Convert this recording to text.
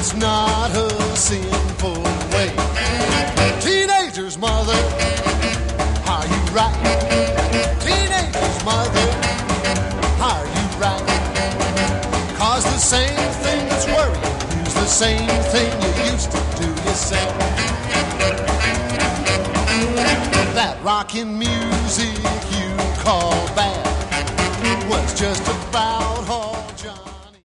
it's not a sinful way. Teenager's mother, are you right? Teenager's mother, are you right? 'Cause the same thing that's worrying you's the same thing you used to do yourself. That rockin' music you call bad was just a